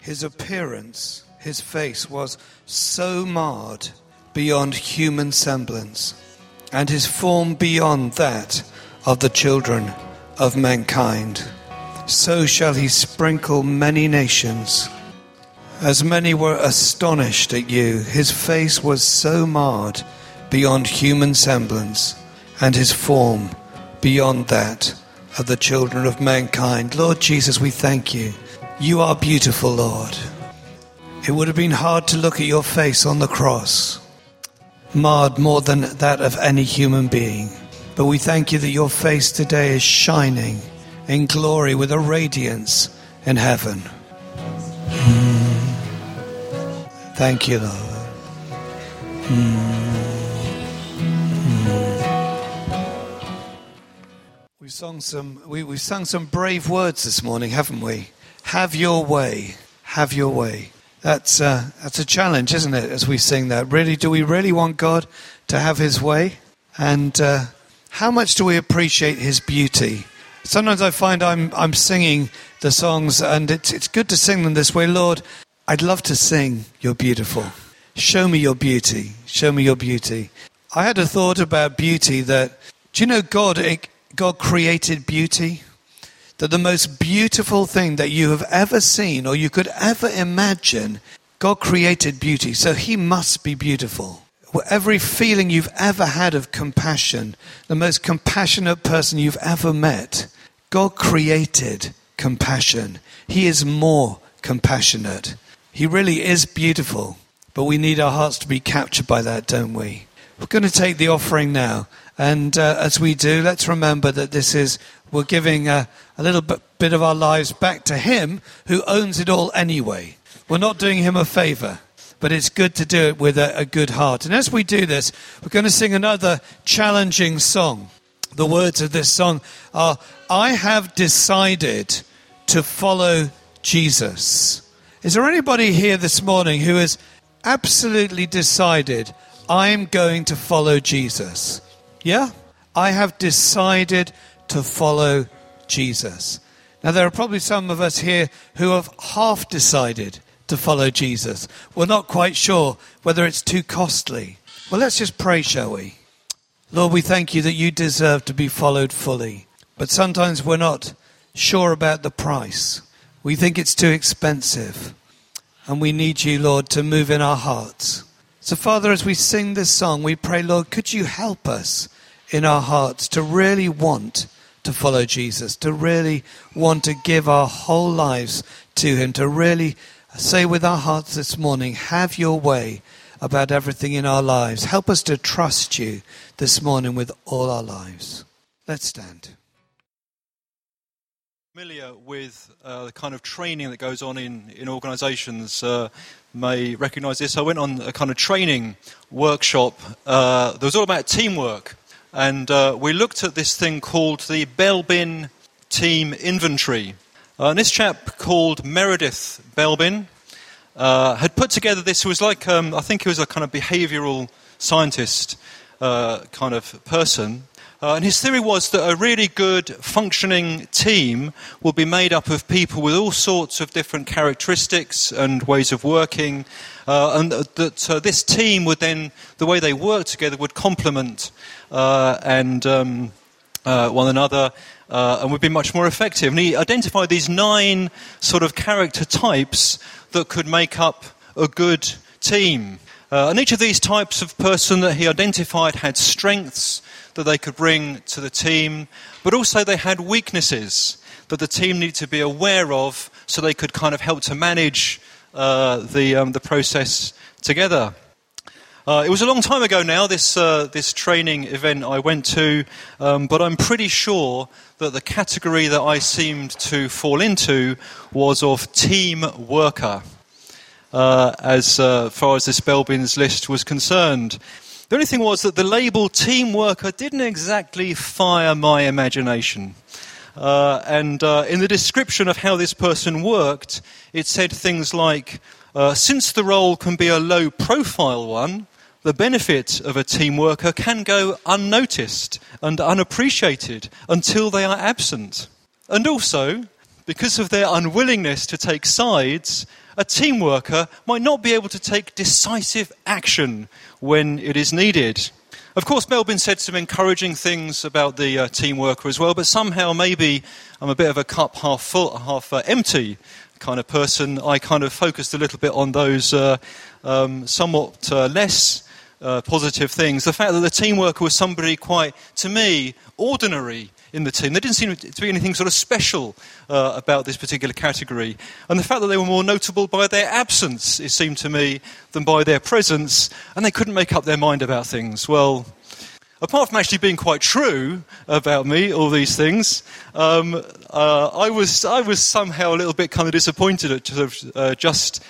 His appearance, his face was so marred beyond human semblance, and his form beyond that of the children of mankind. So shall he sprinkle many nations. As many were astonished at you, his face was so marred beyond human semblance, and his form beyond that of the children of mankind. Lord Jesus, we thank you. You are beautiful, Lord. It would have been hard to look at your face on the cross, marred more than that of any human being. But we thank you that your face today is shining in glory with a radiance in heaven. Thank you, Lord. We've sung some brave words this morning, haven't we? Have your way. Have your way. That's a challenge, isn't it, as we sing that? Really, do we really want God to have his way? And how much do we appreciate his beauty? Sometimes I find I'm singing the songs, and it's good to sing them this way. Lord, I'd love to sing you're beautiful. Show me your beauty. Show me your beauty. I had a thought about beauty that, do you know God created beauty? That the most beautiful thing that you have ever seen or you could ever imagine, God created beauty. So he must be beautiful. Every feeling you've ever had of compassion, the most compassionate person you've ever met, God created compassion. He is more compassionate. He really is beautiful. But we need our hearts to be captured by that, don't we? We're going to take the offering now. And as we do, let's remember that we're giving a little bit of our lives back to him who owns it all anyway. We're not doing him a favor, but it's good to do it with a good heart. And as we do this, we're going to sing another challenging song. The words of this song are, I have decided to follow Jesus. Is there anybody here this morning who has absolutely decided, I'm going to follow Jesus? Yeah? I have decided to follow Jesus. Now, there are probably some of us here who have half decided to follow Jesus. We're not quite sure whether it's too costly. Well, let's just pray, shall we? Lord, we thank you that you deserve to be followed fully. But sometimes we're not sure about the price. We think it's too expensive. And we need you, Lord, to move in our hearts. So, Father, as we sing this song, we pray, Lord, could you help us in our hearts to really want to follow Jesus, to really want to give our whole lives to him, to really say with our hearts this morning, have your way about everything in our lives. Help us to trust you this morning with all our lives. Let's stand. Familiar with the kind of training that goes on in organisations may recognise this. I went on a kind of training workshop that was all about teamwork, and we looked at this thing called the Belbin Team Inventory. And this chap called Meredith Belbin had put together this. It was like, I think he was a kind of behavioural scientist kind of person. And his theory was that a really good functioning team will be made up of people with all sorts of different characteristics and ways of working, and that this team would then, the way they work together, would complement one another and would be much more effective. And he identified these 9 sort of character types that could make up a good team. And each of these types of person that he identified had strengths that they could bring to the team, but also they had weaknesses that the team needed to be aware of so they could kind of help to manage the process together. It was a long time ago now, this training event I went to, but I'm pretty sure that the category that I seemed to fall into was of team worker, as far as this Belbin's list was concerned. The only thing was that the label team worker didn't exactly fire my imagination. And in the description of how this person worked, it said things like, since the role can be a low-profile one, the benefit of a team worker can go unnoticed and unappreciated until they are absent. And also, because of their unwillingness to take sides, a team worker might not be able to take decisive action when it is needed. Of course, Melvin said some encouraging things about the team worker as well, but somehow maybe I'm a bit of a cup half full, half empty kind of person. I kind of focused a little bit on those somewhat less positive things. The fact that the team worker was somebody quite, to me, ordinary in the team. There didn't seem to be anything sort of special about this particular category. And the fact that they were more notable by their absence, it seemed to me, than by their presence, and they couldn't make up their mind about things. Well, apart from actually being quite true about me, all these things, I was somehow a little bit kind of disappointed at sort of,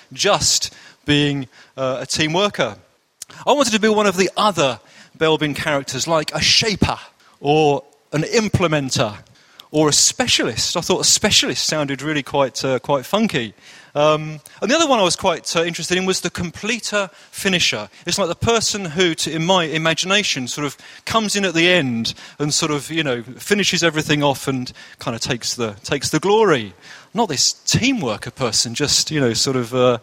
just being a team worker. I wanted to be one of the other Belbin characters, like a shaper or an implementer or a specialist. I thought a specialist sounded really quite funky. And the other one I was quite interested in was the completer finisher. It's like the person who, in my imagination, sort of comes in at the end and sort of, finishes everything off and kind of takes the glory. Not this team worker person, just, sort of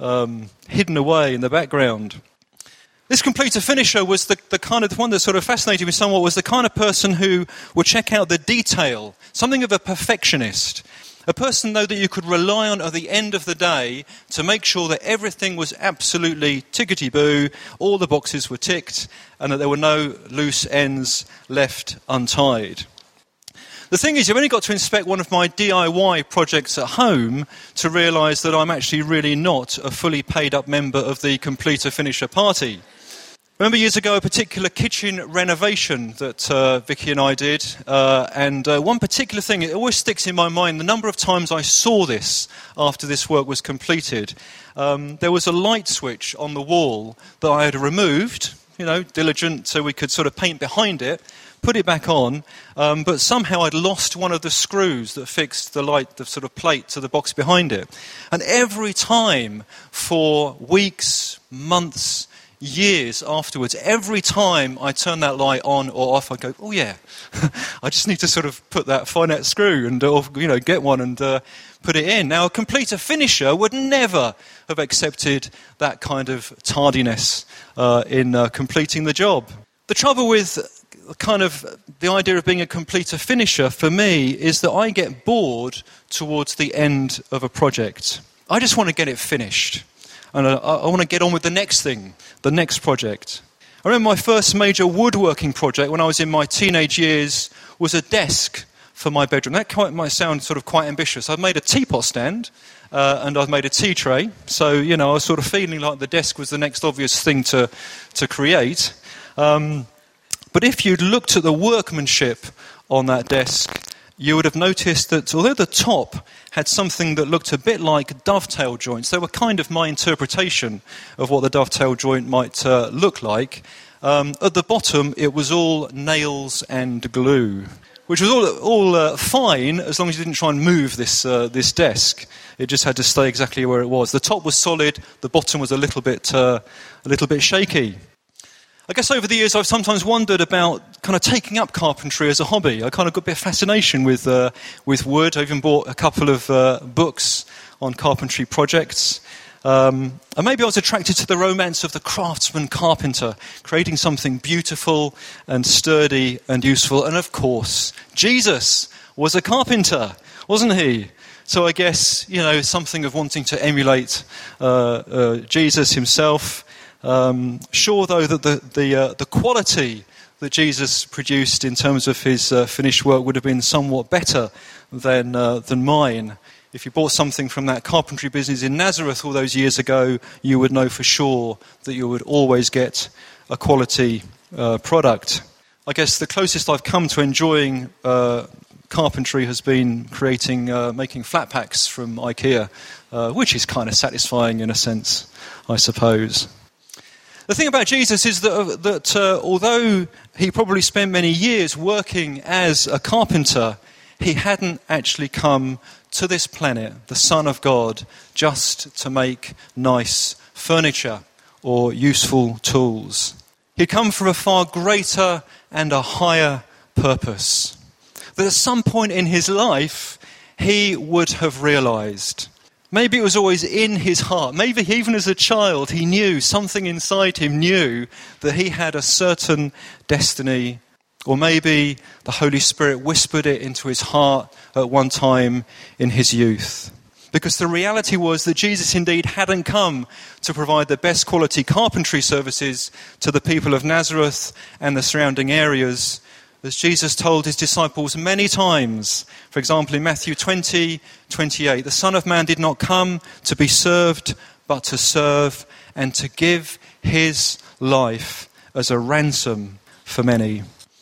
hidden away in the background. This completer finisher was the kind of one that sort of fascinated me somewhat, was the kind of person who would check out the detail, something of a perfectionist. A person, though, that you could rely on at the end of the day to make sure that everything was absolutely tickety-boo, all the boxes were ticked, and that there were no loose ends left untied. The thing is, you've only got to inspect one of my DIY projects at home to realise that I'm actually really not a fully paid-up member of the completer finisher party. Remember years ago a particular kitchen renovation that Vicky and I did, and one particular thing, it always sticks in my mind, the number of times I saw this after this work was completed. There was a light switch on the wall that I had removed, diligent, so we could sort of paint behind it, put it back on, but somehow I'd lost one of the screws that fixed the sort of plate to the box behind it. And every time for weeks, months, years afterwards, every time I turn that light on or off, I go, oh yeah, I just need to sort of find that screw and get one and put it in. Now, a completer finisher would never have accepted that kind of tardiness in completing the job. The trouble with kind of the idea of being a completer finisher for me is that I get bored towards the end of a project. I just want to get it finished. And I want to get on with the next thing, the next project. I remember my first major woodworking project when I was in my teenage years was a desk for my bedroom. That might sound sort of quite ambitious. I've made a teapot stand and I've made a tea tray. So, I was sort of feeling like the desk was the next obvious thing to create. But if you'd looked at the workmanship on that desk, you would have noticed that although the top had something that looked a bit like dovetail joints, they were kind of my interpretation of what the dovetail joint might look like. At the bottom, it was all nails and glue, which was all fine as long as you didn't try and move this desk. It just had to stay exactly where it was. The top was solid, the bottom was a little bit shaky. I guess over the years I've sometimes wondered about kind of taking up carpentry as a hobby. I kind of got a bit of fascination with wood. I even bought a couple of books on carpentry projects. And maybe I was attracted to the romance of the craftsman carpenter, creating something beautiful and sturdy and useful. And of course, Jesus was a carpenter, wasn't he? So I guess, something of wanting to emulate Jesus himself. Sure, though, that the quality that Jesus produced in terms of his finished work would have been somewhat better than mine. If you bought something from that carpentry business in Nazareth all those years ago, you would know for sure that you would always get a quality product. I guess the closest I've come to enjoying carpentry has been making flat packs from IKEA, which is kind of satisfying in a sense, I suppose. The thing about Jesus is that although he probably spent many years working as a carpenter, he hadn't actually come to this planet, the Son of God, just to make nice furniture or useful tools. He'd come for a far greater and a higher purpose. That at some point in his life, he would have realized, Maybe it was always in his heart. Maybe even as a child, he knew, something inside him knew that he had a certain destiny. Or maybe the Holy Spirit whispered it into his heart at one time in his youth. Because the reality was that Jesus indeed hadn't come to provide the best quality carpentry services to the people of Nazareth and the surrounding areas. As Jesus told his disciples many times, for example in Matthew 20:28, the Son of Man did not come to be served, but to serve and to give his life as a ransom for many.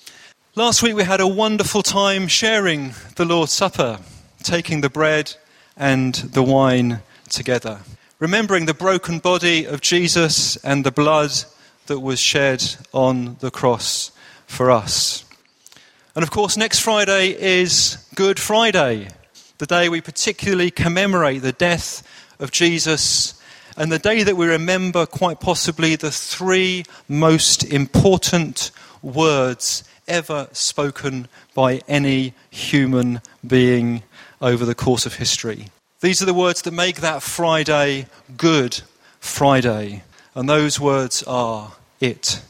Last week we had a wonderful time sharing the Lord's Supper, taking the bread and the wine together, remembering the broken body of Jesus and the blood that was shed on the cross for us. And of course, next Friday is Good Friday, the day we particularly commemorate the death of Jesus, and the day that we remember quite possibly the 3 most important words ever spoken by any human being over the course of history. These are the words that make that Friday Good Friday. And those words are, "It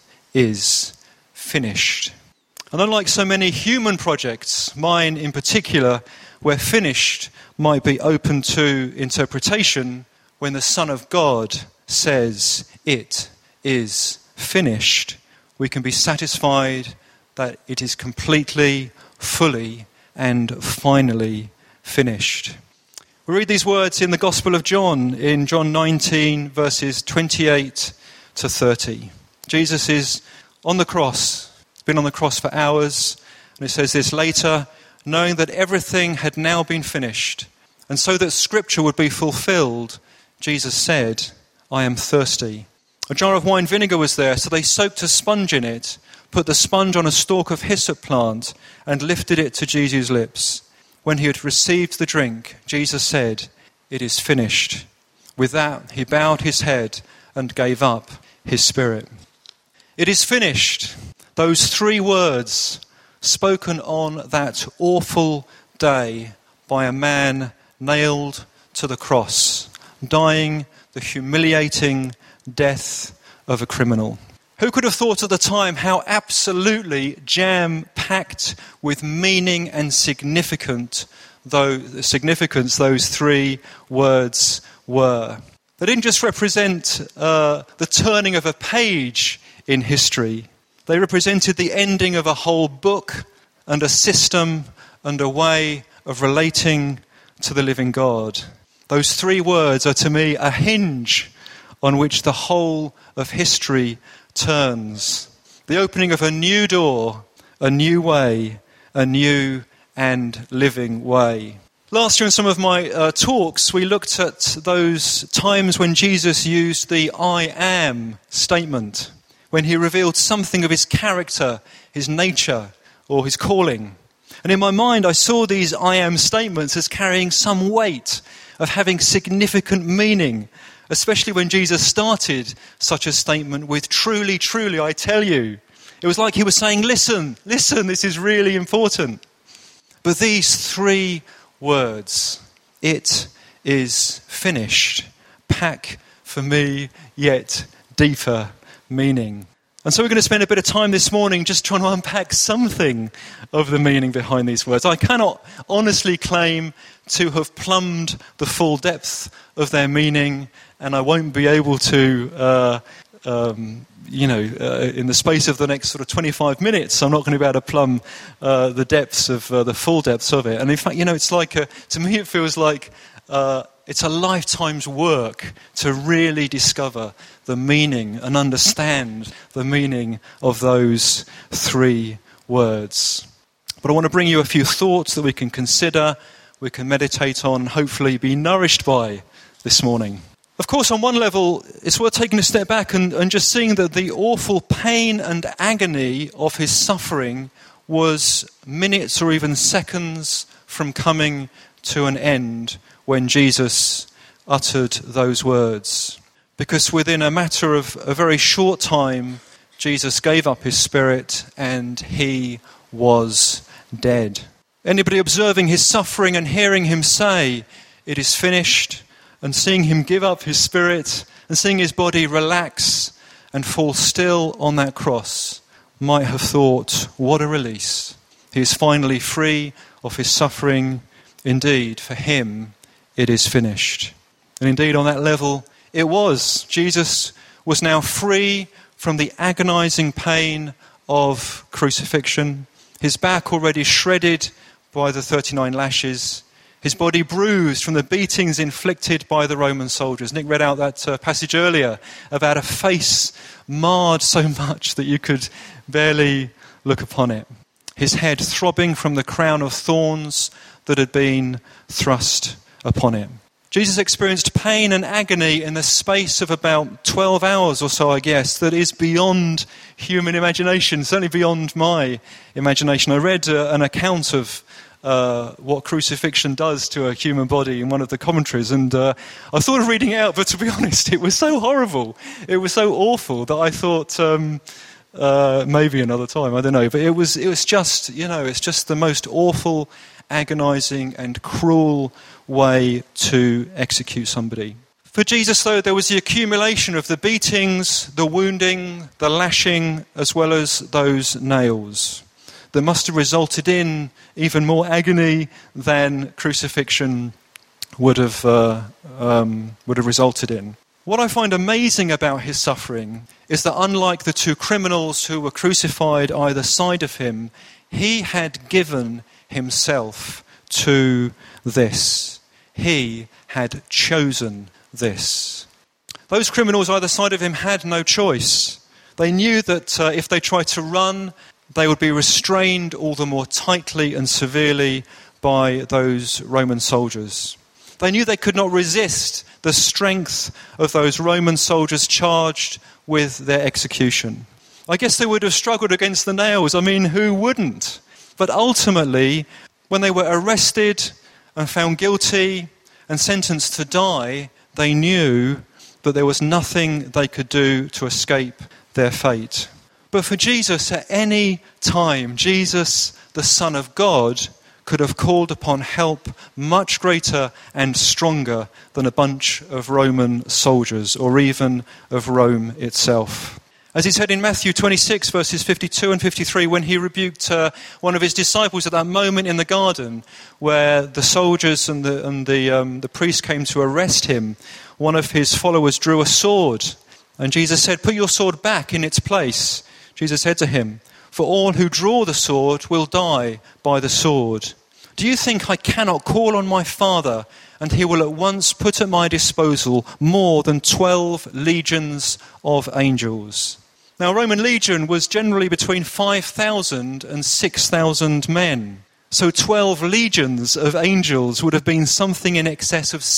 is finished." And unlike so many human projects, mine in particular, where finished might be open to interpretation, when the Son of God says, "It is finished," we can be satisfied that it is completely, fully, and finally finished. We read these words in the Gospel of John, in John 19, verses 28 to 30. Jesus is on the cross. He's been on the cross for hours. And it says this: "Later, knowing that everything had now been finished, and so that Scripture would be fulfilled, Jesus said, 'I am thirsty.' A jar of wine vinegar was there, so they soaked a sponge in it, put the sponge on a stalk of hyssop plant, and lifted it to Jesus' lips. When he had received the drink, Jesus said, 'It is finished.' With that, he bowed his head and gave up his spirit." It is finished. Those 3 words spoken on that awful day by a man nailed to the cross, dying the humiliating death of a criminal. Who could have thought at the time how absolutely jam-packed with meaning and significance those 3 words were? They didn't just represent the turning of a page in history. They represented the ending of a whole book and a system and a way of relating to the living God. Those 3 words are to me a hinge on which the whole of history turns. The opening of a new door, a new way, a new and living way. Last year in some of my talks, we looked at those times when Jesus used the "I am" statement, when he revealed something of his character, his nature, or his calling. And in my mind, I saw these "I am" statements as carrying some weight, of having significant meaning, especially when Jesus started such a statement with "Truly, truly, I tell you." It was like he was saying, listen, this is really important. But these 3 words, "It is finished," pack for me yet deeper meaning. And so we're going to spend a bit of time this morning just trying to unpack something of the meaning behind these words. I cannot honestly claim to have plumbed the full depth of their meaning, and I won't be able to, in the space of the next sort of 25 minutes, I'm not going to be able to plumb the depths of the full depths of it. And in fact, it's like, to me it feels like it's a lifetime's work to really discover the meaning and understand the meaning of those 3 words. But I want to bring you a few thoughts that we can consider, we can meditate on, and hopefully be nourished by this morning. Of course, on one level, it's worth taking a step back and just seeing that the awful pain and agony of his suffering was minutes or even seconds from coming to an end when Jesus uttered those words. Because within a matter of a very short time, Jesus gave up his spirit and he was dead. Anybody observing his suffering and hearing him say, "It is finished," and seeing him give up his spirit and seeing his body relax and fall still on that cross might have thought, what a release. He is finally free of his suffering. Indeed, for him, it is finished. And indeed, on that level, it was. Jesus was now free from the agonizing pain of crucifixion. His back already shredded by the 39 lashes. His body bruised from the beatings inflicted by the Roman soldiers. Nick read out that passage earlier about a face marred so much that you could barely look upon it. His head throbbing from the crown of thorns that had been thrust upon it. Jesus experienced pain and agony in the space of about 12 hours or so, I guess, that is beyond human imagination, certainly beyond my imagination. I read an account of what crucifixion does to a human body in one of the commentaries, and I thought of reading it out, but to be honest, it was so horrible, it was so awful that I thought maybe another time, I don't know, but it was just, it's just the most awful, agonizing and cruel way to execute somebody. For Jesus, though, there was the accumulation of the beatings, the wounding, the lashing, as well as those nails that must have resulted in even more agony than crucifixion would have resulted in. What I find amazing about his suffering is that unlike the two criminals who were crucified either side of him, he had given himself to this. He had chosen this. Those criminals either side of him had no choice. They knew that if they tried to run, they would be restrained all the more tightly and severely by those Roman soldiers. They knew they could not resist the strength of those Roman soldiers charged with their execution. I guess they would have struggled against the nails. I mean, who wouldn't? But ultimately, when they were arrested and found guilty and sentenced to die, they knew that there was nothing they could do to escape their fate. But for Jesus, at any time, Jesus, the Son of God, could have called upon help much greater and stronger than a bunch of Roman soldiers or even of Rome itself. As he said in Matthew 26, verses 52 and 53, when he rebuked one of his disciples at that moment in the garden where the soldiers and the priest came to arrest him, one of his followers drew a sword. And Jesus said, "Put your sword back in its place." Jesus said to him, "For all who draw the sword will die by the sword. Do you think I cannot call on my Father, and he will at once put at my disposal more than 12 legions of angels?" Now, a Roman legion was generally between 5,000 and 6,000 men. So 12 legions of angels would have been something in excess of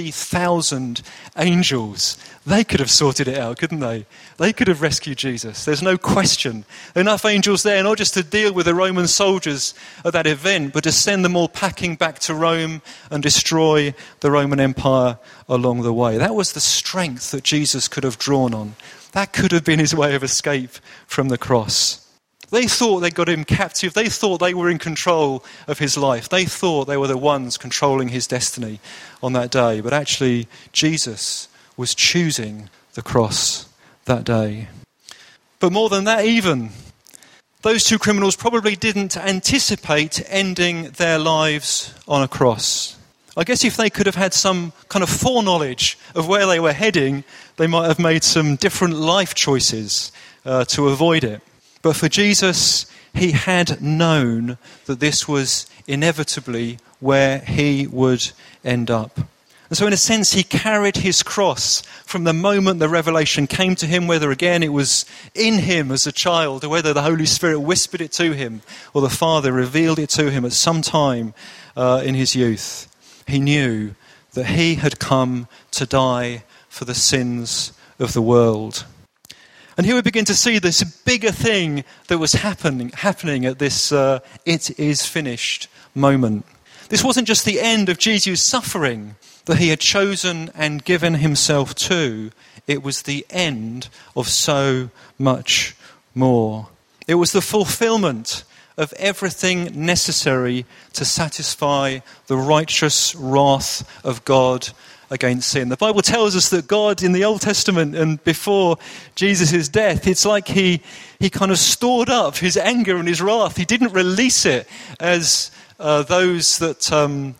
60,000 angels. They could have sorted it out, couldn't they? They could have rescued Jesus. There's no question. Enough angels there, not just to deal with the Roman soldiers at that event, but to send them all packing back to Rome and destroy the Roman Empire along the way. That was the strength that Jesus could have drawn on. That could have been his way of escape from the cross. They thought they got him captive. They thought they were in control of his life. They thought they were the ones controlling his destiny on that day. But actually, Jesus was choosing the cross that day. But more than that even, those two criminals probably didn't anticipate ending their lives on a cross. I guess if they could have had some kind of foreknowledge of where they were heading, they might have made some different life choices to avoid it. But for Jesus, he had known that this was inevitably where he would end up. And so in a sense, he carried his cross from the moment the revelation came to him, whether again it was in him as a child, or whether the Holy Spirit whispered it to him, or the Father revealed it to him at some time in his youth. He knew that he had come to die for the sins of the world. And here we begin to see this bigger thing that was happening at this it is finished moment. This wasn't just the end of Jesus' suffering that he had chosen and given himself to. It was the end of so much more. It was the fulfillment of everything necessary to satisfy the righteous wrath of God against sin. The Bible tells us that God in the Old Testament and before Jesus' death, it's like he kind of stored up his anger and his wrath. He didn't release it as those that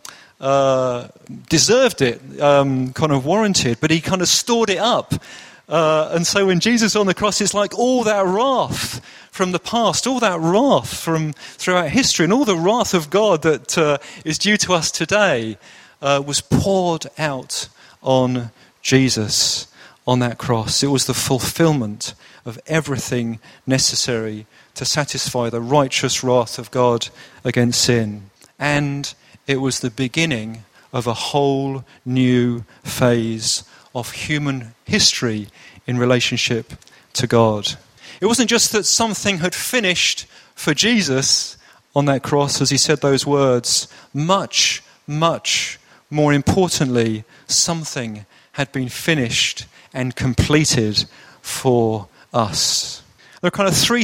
deserved it, kind of warranted, but he kind of stored it up. And so when Jesus is on the cross, it's like all that wrath from the past, all that wrath from throughout history, and all the wrath of God that is due to us today was poured out on Jesus on that cross. It was the fulfillment of everything necessary to satisfy the righteous wrath of God against sin. And it was the beginning of a whole new phase of human history in relationship to God. It wasn't just that something had finished for Jesus on that cross, as he said those words. Much, much more importantly, something had been finished and completed for us. There are kind of three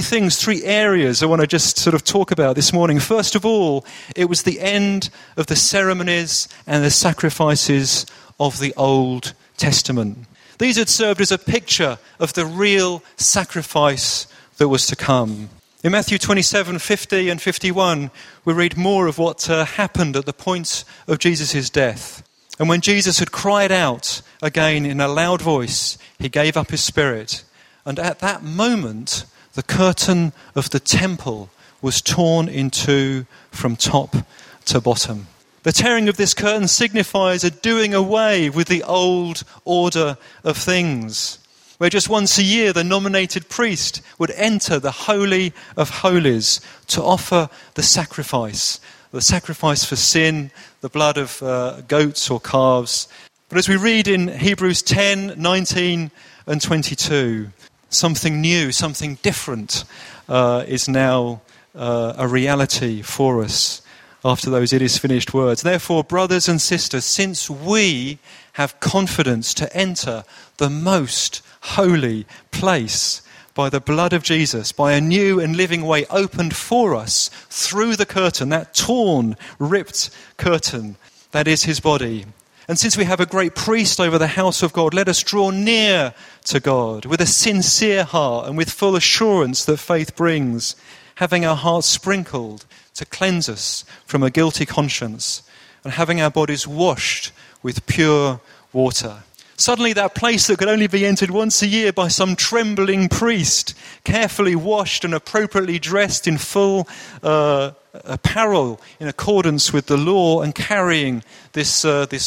areas I want to just sort of talk about this morning. First of all, it was the end of the ceremonies and the sacrifices of the Old Testament. These had served as a picture of the real sacrifice that was to come. In Matthew 27, 50 and 51, we read more of what happened at the point of Jesus' death. And when Jesus had cried out again in a loud voice, he gave up his spirit. And at that moment, the curtain of the temple was torn in two from top to bottom. The tearing of this curtain signifies a doing away with the old order of things, where just once a year the nominated priest would enter the Holy of Holies to offer the sacrifice for sin, the blood of goats or calves. But as we read in Hebrews 10, 19 and 22, something new, something different is now a reality for us. After those it is finished words. Therefore, brothers and sisters, since we have confidence to enter the most holy place by the blood of Jesus, by a new and living way opened for us through the curtain, that torn, ripped curtain, that is his body. And since we have a great priest over the house of God, let us draw near to God with a sincere heart and with full assurance that faith brings, having our hearts sprinkled to cleanse us from a guilty conscience, and having our bodies washed with pure water. Suddenly that place that could only be entered once a year by some trembling priest, carefully washed and appropriately dressed in full apparel in accordance with the law and carrying this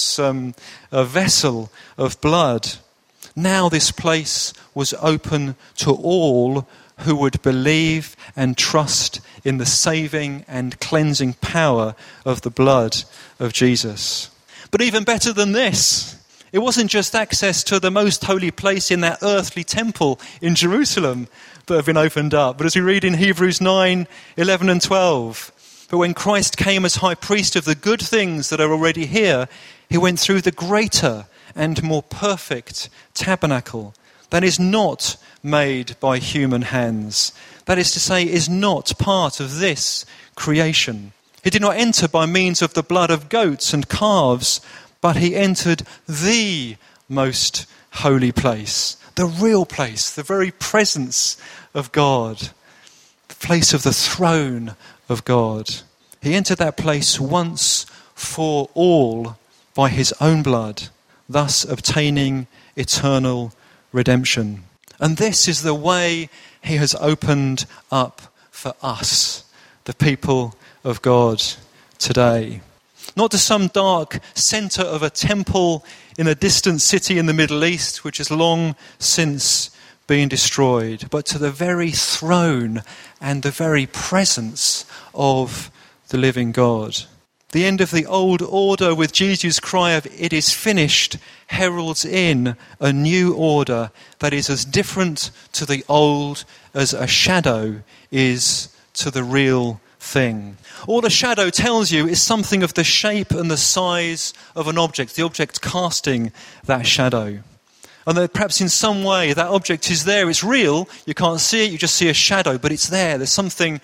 vessel of blood. Now this place was open to all who would believe and trust in the saving and cleansing power of the blood of Jesus. But even better than this, it wasn't just access to the most holy place in that earthly temple in Jerusalem that had been opened up. But as we read in Hebrews 9, 11 and 12, but when Christ came as high priest of the good things that are already here, he went through the greater and more perfect tabernacle that is not made by human hands. That is to say, is not part of this creation. He did not enter by means of the blood of goats and calves, but he entered the most holy place, the real place, the very presence of God, the place of the throne of God. He entered that place once for all by his own blood, thus obtaining eternal redemption. And this is the way he has opened up for us, the people of God today. Not to some dark centre of a temple in a distant city in the Middle East, which has long since been destroyed, but to the very throne and the very presence of the living God. The end of the old order with Jesus' cry of "it is finished" heralds in a new order that is as different to the old as a shadow is to the real thing. All a shadow tells you is something of the shape and the size of an object, the object casting that shadow. And that perhaps in some way that object is there, it's real, you can't see it, you just see a shadow, but it's there. There's something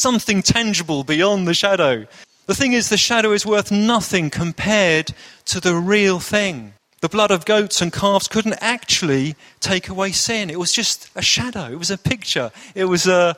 tangible beyond the shadow. The thing is, the shadow is worth nothing compared to the real thing. The blood of goats and calves couldn't actually take away sin. It was just a shadow. It was a picture. It wasn't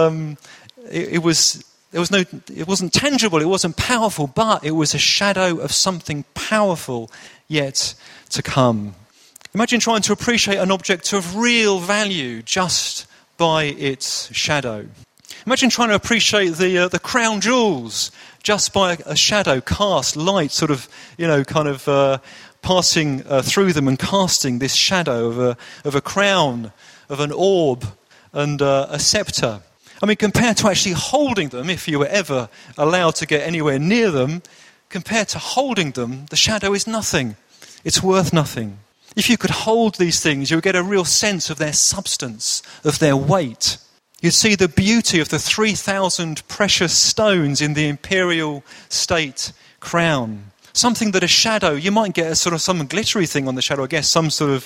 tangible. It wasn't powerful, but it was a shadow of something powerful yet to come. Imagine trying to appreciate an object of real value just by its shadow. Imagine trying to appreciate the crown jewels just by a shadow cast, light sort of, passing through them and casting this shadow of a crown, of an orb and a scepter. I mean, compared to actually holding them, if you were ever allowed to get anywhere near them, compared to holding them, the shadow is nothing. It's worth nothing. If you could hold these things, you would get a real sense of their substance, of their weight. You'd see the beauty of the 3,000 precious stones in the imperial state crown. Something that a shadow, you might get a sort of some glittery thing on the shadow, I guess, some sort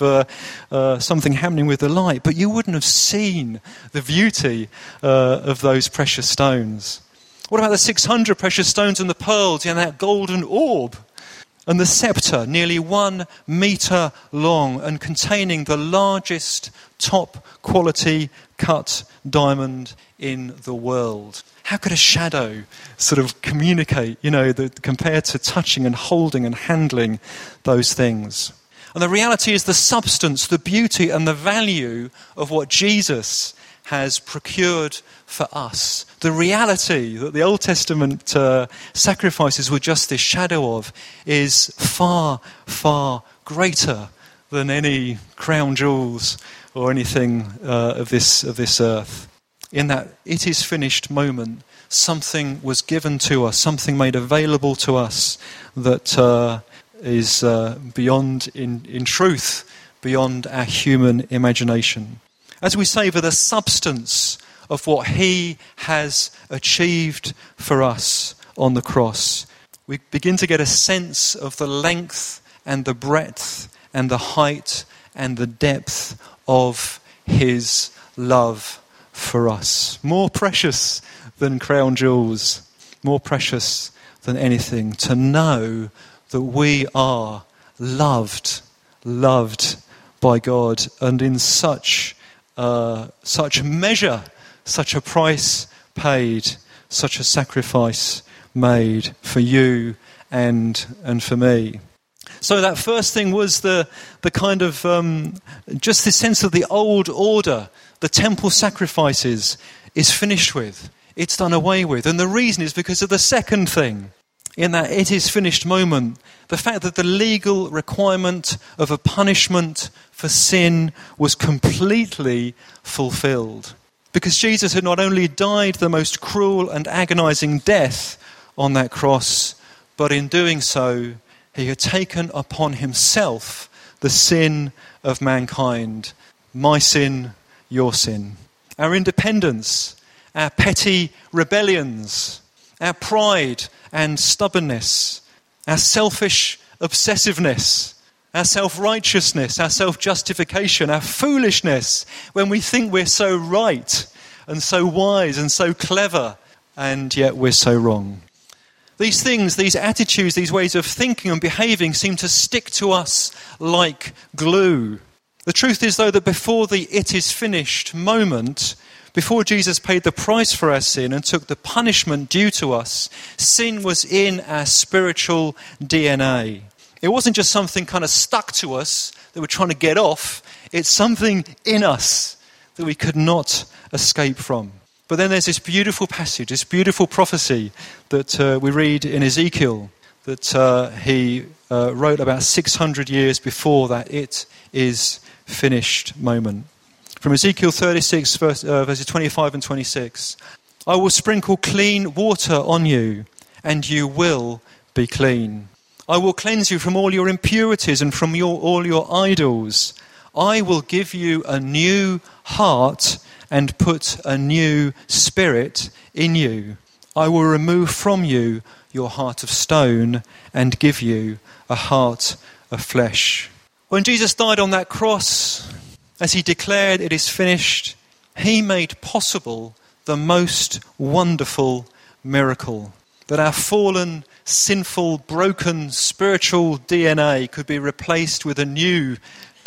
of something happening with the light, but you wouldn't have seen the beauty of those precious stones. What about the 600 precious stones and the pearls and that golden orb? And the scepter, nearly 1 metre long and containing the largest top quality cut diamond in the world. How could a shadow sort of communicate, compared to touching and holding and handling those things? And the reality is the substance, the beauty and the value of what Jesus has procured for us. The reality that the Old Testament sacrifices were just this shadow of is far, far greater than any crown jewels or anything of this earth. In that it is finished moment, something was given to us, something made available to us that is beyond, in truth, beyond our human imagination. As we savour the substance of what he has achieved for us on the cross, we begin to get a sense of the length and the breadth and the height and the depth of his love for us. More precious than crown jewels, more precious than anything, to know that we are loved by God, and in such measure, such a price paid, such a sacrifice made for you and for me. So that first thing was the kind of just this sense of the old order, the temple sacrifices is finished with. It's done away with. And the reason is because of the second thing, in that it is finished moment, the fact that the legal requirement of a punishment for sin was completely fulfilled. Because Jesus had not only died the most cruel and agonizing death on that cross, but in doing so, he had taken upon himself the sin of mankind. My sin, your sin. Our independence, our petty rebellions, our pride and stubbornness, our selfish obsessiveness, our self-righteousness, our self-justification, our foolishness, when we think we're so right and so wise and so clever, and yet we're so wrong. These things, these attitudes, these ways of thinking and behaving seem to stick to us like glue. The truth is, though, that before the it is finished moment, before Jesus paid the price for our sin and took the punishment due to us, sin was in our spiritual DNA. It wasn't just something kind of stuck to us that we're trying to get off. It's something in us that we could not escape from. But then there's this beautiful passage, this beautiful prophecy that we read in Ezekiel that he wrote about 600 years before that it is finished moment. From Ezekiel 36, verses 25 and 26. I will sprinkle clean water on you, and you will be clean. I will cleanse you from all your impurities and from all your idols. I will give you a new heart and put a new spirit in you. I will remove from you your heart of stone and give you a heart of flesh. When Jesus died on that cross, as he declared it is finished, he made possible the most wonderful miracle. that our fallen, sinful, broken spiritual DNA could be replaced with a new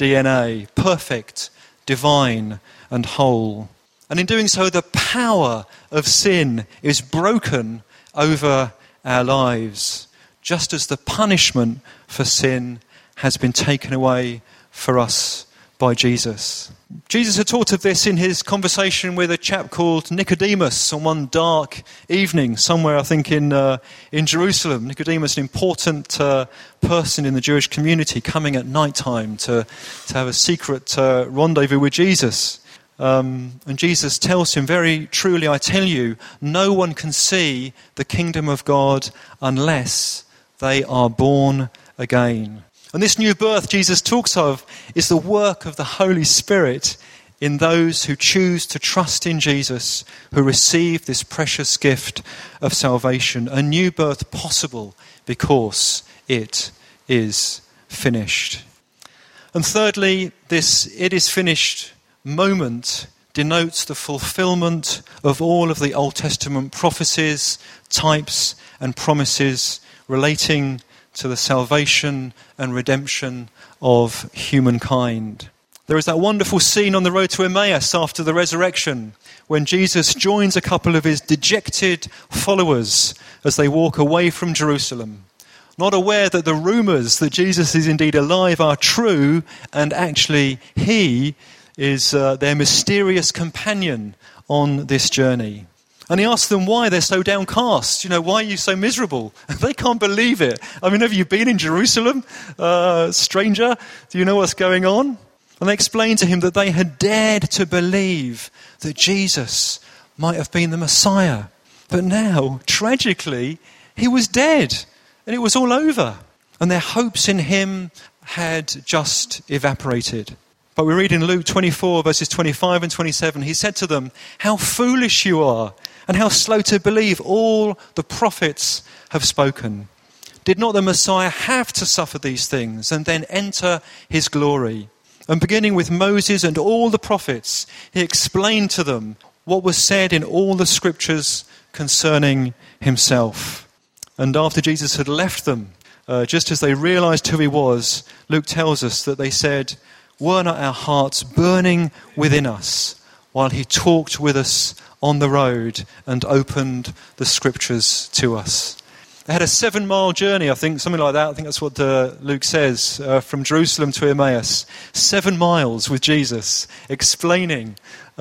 DNA, perfect, divine, and whole. And in doing so, the power of sin is broken over our lives, just as the punishment for sin has been taken away for us by Jesus. Jesus had taught of this in his conversation with a chap called Nicodemus on one dark evening, somewhere I think in Jerusalem. Nicodemus, an important person in the Jewish community, coming at night time to have a secret rendezvous with Jesus. And Jesus tells him, very truly I tell you, no one can see the kingdom of God unless they are born again. And this new birth Jesus talks of is the work of the Holy Spirit in those who choose to trust in Jesus, who receive this precious gift of salvation. A new birth possible because it is finished. And thirdly, this "it is finished" moment denotes the fulfillment of all of the Old Testament prophecies, types and promises relating to the salvation and redemption of humankind. There is that wonderful scene on the road to Emmaus after the resurrection when Jesus joins a couple of his dejected followers as they walk away from Jerusalem, not aware that the rumours that Jesus is indeed alive are true, and actually he is their mysterious companion on this journey. And he asks them why they're so downcast. Why are you so miserable? They can't believe it. I mean, have you been in Jerusalem, stranger? Do you know what's going on? And they explain to him that they had dared to believe that Jesus might have been the Messiah. But now, tragically, he was dead and it was all over. And their hopes in him had just evaporated. But we read in Luke 24, verses 25 and 27, he said to them, "How foolish you are, and how slow to believe all the prophets have spoken. Did not the Messiah have to suffer these things and then enter his glory?" And beginning with Moses and all the prophets, he explained to them what was said in all the scriptures concerning himself. And after Jesus had left them, just as they realized who he was, Luke tells us that they said, "Were not our hearts burning within us while he talked with us on the road and opened the scriptures to us?" They had a 7-mile journey, I think, something like that. I think that's what Luke says, from Jerusalem to Emmaus. 7 miles with Jesus, explaining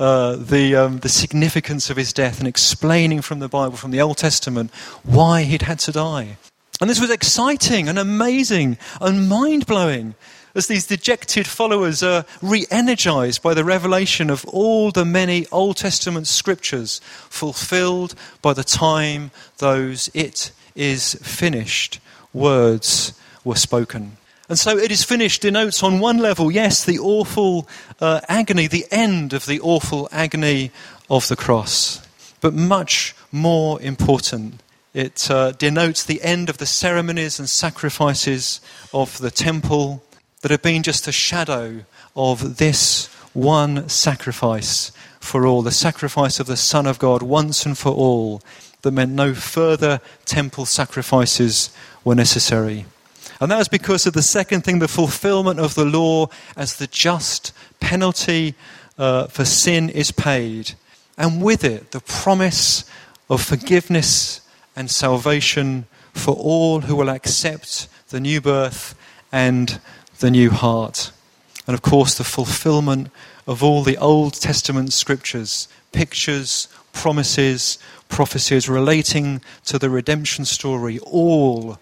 the significance of his death and explaining from the Bible, from the Old Testament, why he'd had to die. And this was exciting and amazing and mind-blowing, as these dejected followers are re-energized by the revelation of all the many Old Testament scriptures fulfilled by the time those "it is finished" words were spoken. And so "it is finished" denotes on one level, yes, the awful agony, the end of the awful agony of the cross. But much more important, it denotes the end of the ceremonies and sacrifices of the temple that have been just a shadow of this one sacrifice for all, the sacrifice of the Son of God once and for all, that meant no further temple sacrifices were necessary. And that was because of the second thing, the fulfillment of the law as the just penalty for sin is paid. And with it, the promise of forgiveness and salvation for all who will accept the new birth and the new heart. And of course, the fulfillment of all the Old Testament scriptures, pictures, promises, prophecies relating to the redemption story, all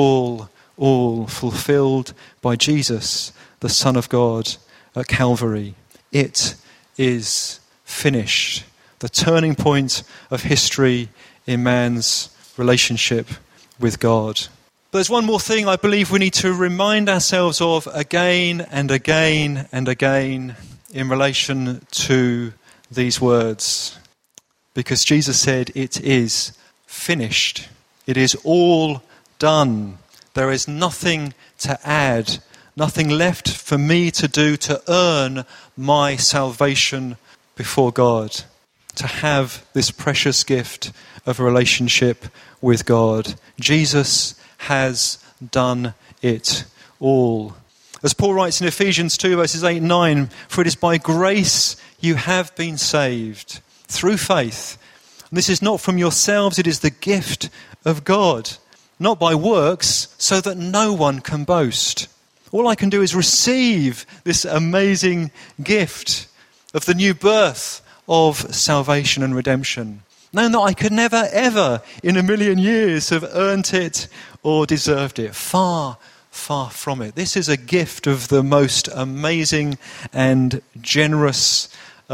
fulfilled by Jesus, the Son of God, at Calvary. It is finished. The turning point of history in man's relationship with God. But there's one more thing I believe we need to remind ourselves of again and again and again in relation to these words. Because Jesus said, "It is finished." It is all done. There is nothing to add, nothing left for me to do to earn my salvation before God. to have this precious gift of a relationship with God. Jesus has done it all. As Paul writes in Ephesians 2 verses 8 and 9, for it is by grace you have been saved through faith. And this is not from yourselves, it is the gift of God, not by works, so that no one can boast. All I can do is receive this amazing gift of the new birth of salvation and redemption, knowing that I could never, ever in a million years have earned it or deserved it. Far, far from it. This is a gift of the most amazing and generous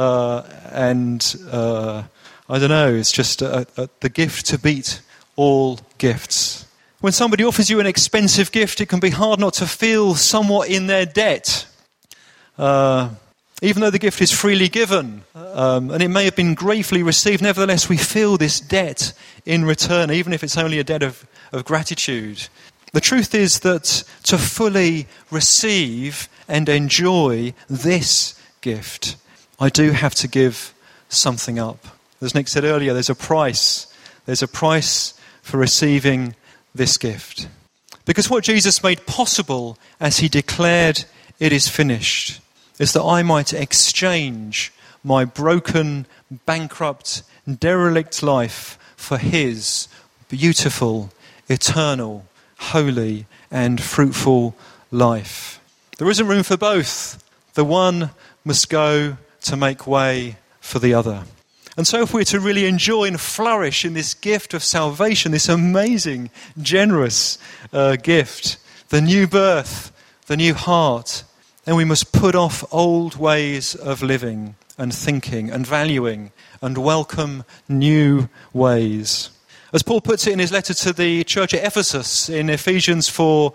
it's just the gift to beat all gifts. When somebody offers you an expensive gift, it can be hard not to feel somewhat in their debt. Even though the gift is freely given, and it may have been gratefully received, nevertheless we feel this debt in return, even if it's only a debt of gratitude. The truth is that to fully receive and enjoy this gift, I do have to give something up. As Nick said earlier, there's a price. There's a price for receiving this gift. Because what Jesus made possible as he declared it is finished is that I might exchange my broken, bankrupt, derelict life for his beautiful, eternal, holy and fruitful life. There isn't room for both. The one must go to make way for the other. And so if we're to really enjoy and flourish in this gift of salvation, this amazing, generous gift, the new birth, the new heart, then we must put off old ways of living and thinking and valuing and welcome new ways. As Paul puts it in his letter to the church at Ephesus in Ephesians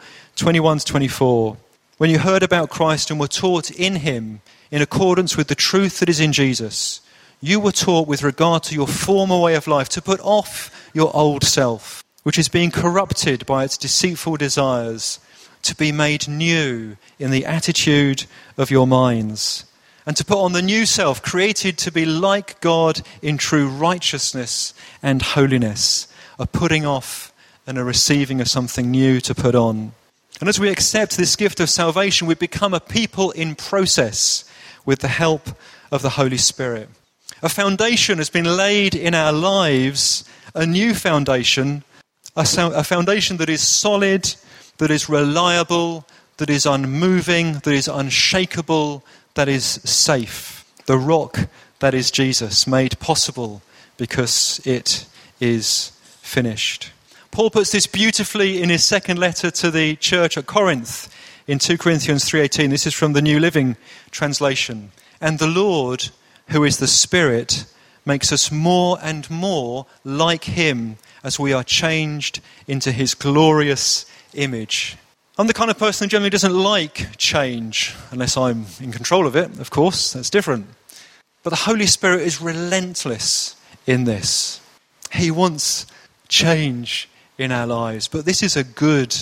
4:21-24, when you heard about Christ and were taught in him in accordance with the truth that is in Jesus, you were taught with regard to your former way of life to put off your old self, which is being corrupted by its deceitful desires, to be made new in the attitude of your minds, and to put on the new self, created to be like God in true righteousness and holiness, a putting off and a receiving of something new to put on. And as we accept this gift of salvation, we become a people in process with the help of the Holy Spirit. A foundation has been laid in our lives, a new foundation, a foundation that is solid, that is reliable, that is unmoving, that is unshakable, that is safe. The rock that is Jesus, made possible because it is finished. Paul puts this beautifully in his second letter to the church at Corinth in 2 Corinthians 3:18. This is from the New Living Translation. And the Lord, who is the Spirit, makes us more and more like him as we are changed into his glorious image. I'm the kind of person who generally doesn't like change, unless I'm in control of it, of course, that's different. But the Holy Spirit is relentless in this. He wants change in our lives, but this is a good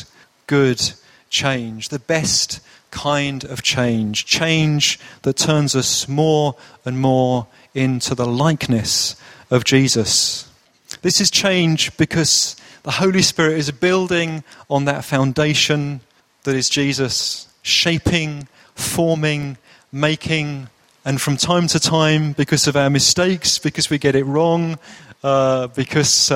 change, the best kind of change that turns us more and more into the likeness of Jesus. This is change because the Holy Spirit is building on that foundation that is Jesus, shaping, forming, making, and from time to time, because of our mistakes, because we get it wrong, because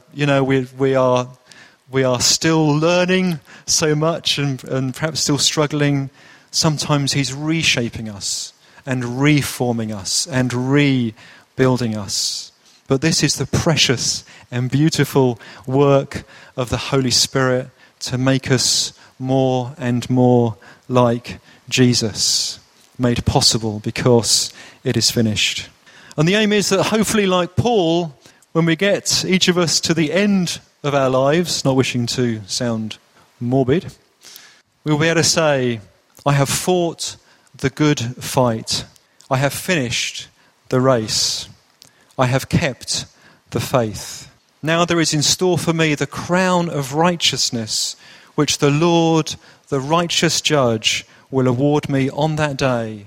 we are still learning so much and perhaps still struggling. Sometimes he's reshaping us and reforming us and rebuilding us. But this is the precious and beautiful work of the Holy Spirit to make us more and more like Jesus, made possible because it is finished. And the aim is that hopefully, like Paul, when we get each of us to the end of our lives, not wishing to sound morbid, we'll be able to say, I have fought the good fight. I have finished the race. I have kept the faith. Now there is in store for me the crown of righteousness, which the Lord, the righteous judge, will award me on that day,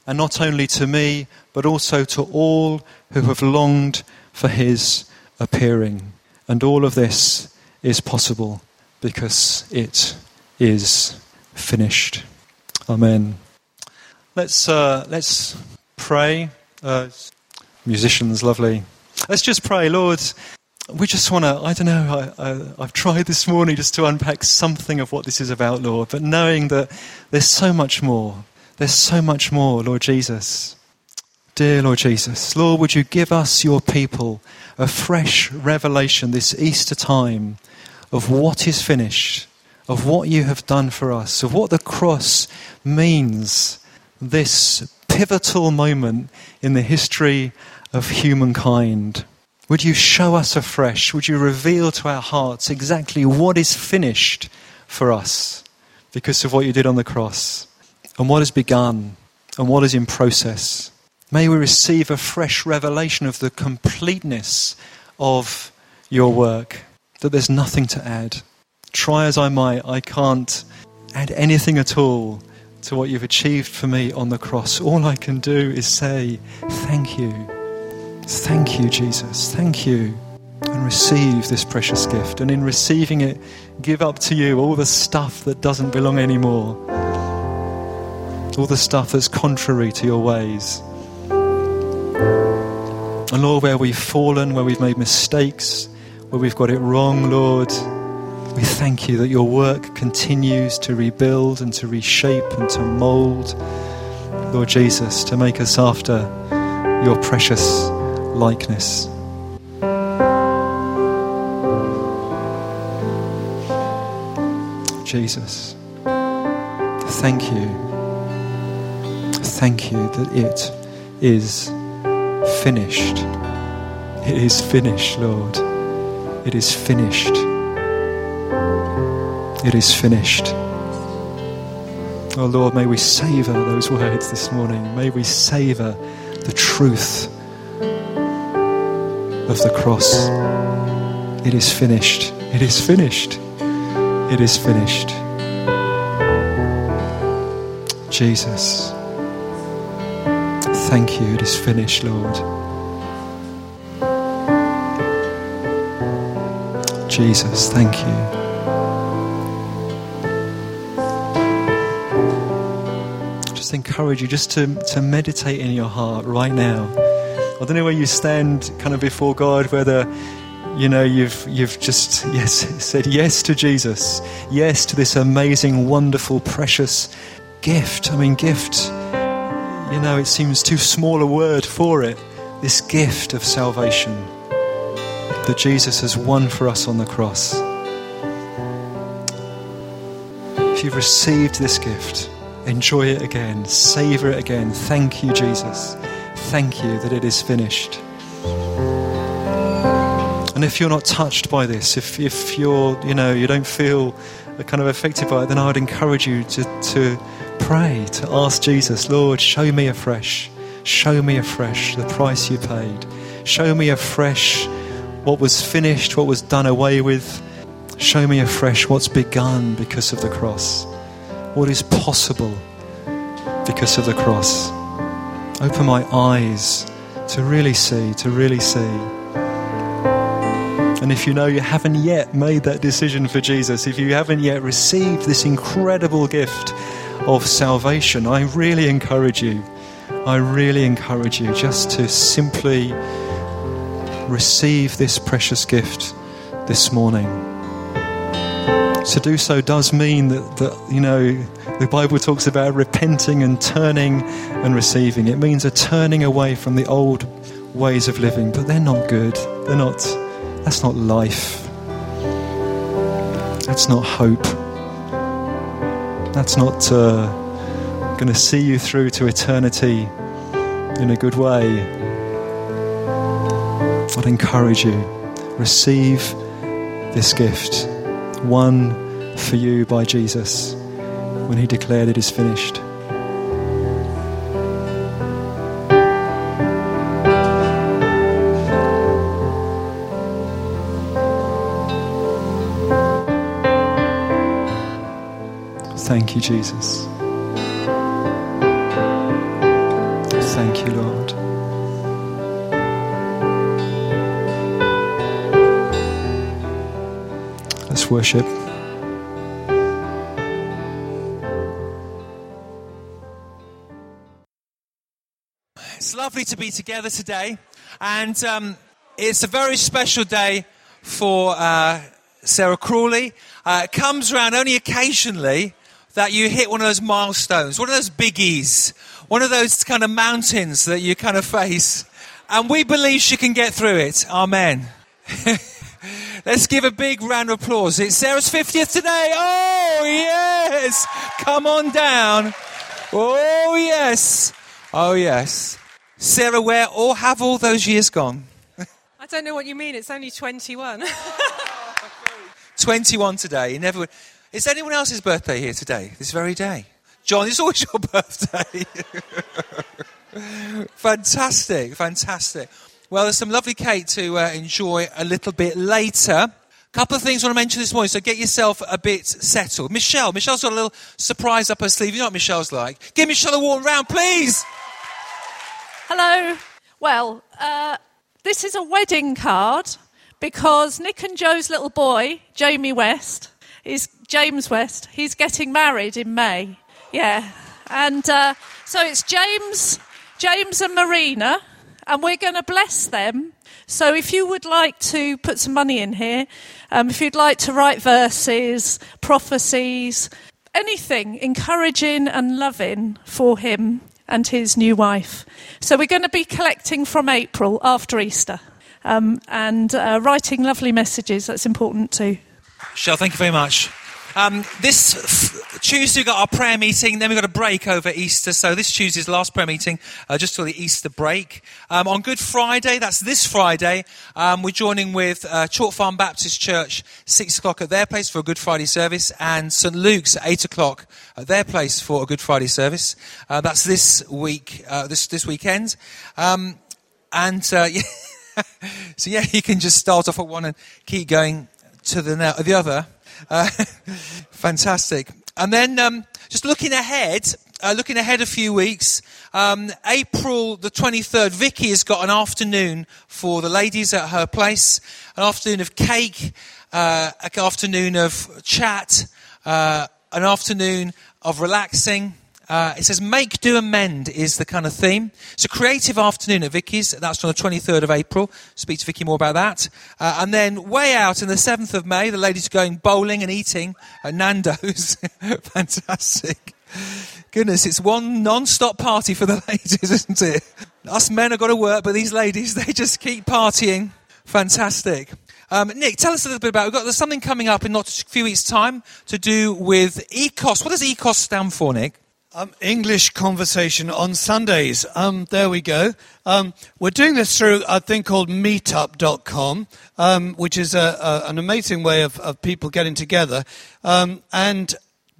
and not only to me, but also to all who have longed for his appearing. And all of this is possible because it is finished. Amen. Let's pray. Musicians, lovely. Let's just pray, Lord. We just want to, I don't know, I've tried this morning just to unpack something of what this is about, Lord, but knowing that there's so much more. There's so much more, Lord Jesus. Dear Lord Jesus, Lord, would you give us, your people, a fresh revelation this Easter time of what is finished, of what you have done for us, of what the cross means, this pivotal moment in the history of humankind. Would you show us afresh, would you reveal to our hearts exactly what is finished for us because of what you did on the cross, and what has begun, and what is in process. May we receive a fresh revelation of the completeness of your work, that there's nothing to add. Try as I might, I can't add anything at all to what you've achieved for me on the cross. All I can do is say, thank you. Thank you, Jesus. Thank you. And receive this precious gift. And in receiving it, give up to you all the stuff that doesn't belong anymore. All the stuff that's contrary to your ways. And Lord, where we've fallen, where we've made mistakes, where we've got it wrong, Lord, we thank you that your work continues to rebuild and to reshape and to mould, Lord Jesus, to make us after your precious likeness. Jesus, thank you. Thank you that it is finished. It is finished, Lord. It is finished. It is finished. Oh Lord, may we savour those words this morning. May we savour the truth of the cross. It is finished. It is finished. It is finished. Jesus, thank you. It is finished, Lord. Jesus, thank you. Just encourage you just to meditate in your heart right now. I don't know where you stand kind of before God, whether you've just said yes to Jesus, yes to this amazing, wonderful, precious gift. I mean, gift, it seems too small a word for it. This gift of salvation that Jesus has won for us on the cross. If you've received this gift, enjoy it again, savour it again. Thank you, Jesus. Thank you that it is finished. And if you're not touched by this, if you're, you don't feel kind of affected by it, then I would encourage you to pray, to ask Jesus, Lord, show me afresh. Show me afresh the price you paid. Show me afresh what was finished, what was done away with. Show me afresh what's begun because of the cross. What is possible because of the cross. Open my eyes to really see, And if you haven't yet made that decision for Jesus, if you haven't yet received this incredible gift of salvation, I really encourage you just to simply receive this precious gift this morning. To do so does mean that the Bible talks about repenting and turning and receiving. It means a turning away from the old ways of living, but they're not good. That's not life. That's not hope. That's not going to see you through to eternity in a good way. I'd encourage you, receive this gift, won for you by Jesus when he declared it is finished. Thank you, Jesus. Thank you, Lord. Let's worship. It's lovely to be together today, and it's a very special day for Sarah Crawley. It comes around only occasionally that you hit one of those milestones, one of those biggies, one of those kind of mountains that you kind of face, and we believe she can get through it. Amen. Let's give a big round of applause. It's Sarah's 50th today. Oh, yes. Come on down. Oh, yes. Oh, yes. Sarah, where or have all those years gone? I don't know what you mean. It's only 21. 21 today. Is anyone else's birthday here today, this very day? John, it's always your birthday. Fantastic, fantastic. Well, there's some lovely cake to enjoy a little bit later. A couple of things I want to mention this morning, so get yourself a bit settled. Michelle's got a little surprise up her sleeve. You know what Michelle's like. Give Michelle a warm round, please. Hello. Well, this is a wedding card because Nick and Joe's little boy, James West, he's getting married in May. Yeah. And so it's James and Marina, and we're going to bless them. So if you would like to put some money in here, if you'd like to write verses, prophecies, anything encouraging and loving for him and his new wife. So we're going to be collecting from April after Easter and writing lovely messages. That's important too. Michelle, thank you very much. This Tuesday we've got our prayer meeting, then we've got a break over Easter. So this Tuesday's last prayer meeting, just till the Easter break. On Good Friday, that's this Friday, we're joining with Chalk Farm Baptist Church, 6 o'clock at their place for a Good Friday service, and St Luke's at 8 o'clock at their place for a Good Friday service. That's this week, this weekend. So yeah, you can just start off at one and keep going to the other. Fantastic. And then just looking ahead a few weeks, April the 23rd, Vicky has got an afternoon for the ladies at her place, an afternoon of cake, an afternoon of chat, an afternoon of relaxing. It says make, do and mend is the kind of theme. It's a creative afternoon at Vicky's. That's on the 23rd of April. Speak to Vicky more about that. And then way out on the 7th of May, the ladies are going bowling and eating at Nando's. Fantastic. Goodness, it's one non-stop party for the ladies, isn't it? Us men have got to work, but these ladies, they just keep partying. Fantastic. Nick, tell us a little bit about, there's something coming up in not a few weeks' time to do with ECOS. What does ECOS stand for, Nick? English Conversation on Sundays. There we go. We're doing this through a thing called meetup.com, which is an amazing way of people getting together. And